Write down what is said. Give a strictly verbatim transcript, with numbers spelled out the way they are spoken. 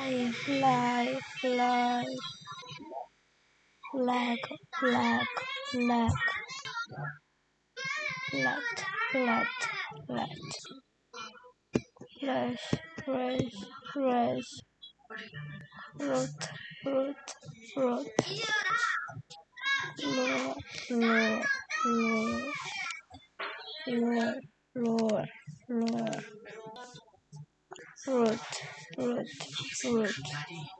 fly, fly, flag, flag, flag, flat, flat, flat, flash, flash, flash, root, root, root, floor, floor, floor, floor, floor, floor, root, root, root.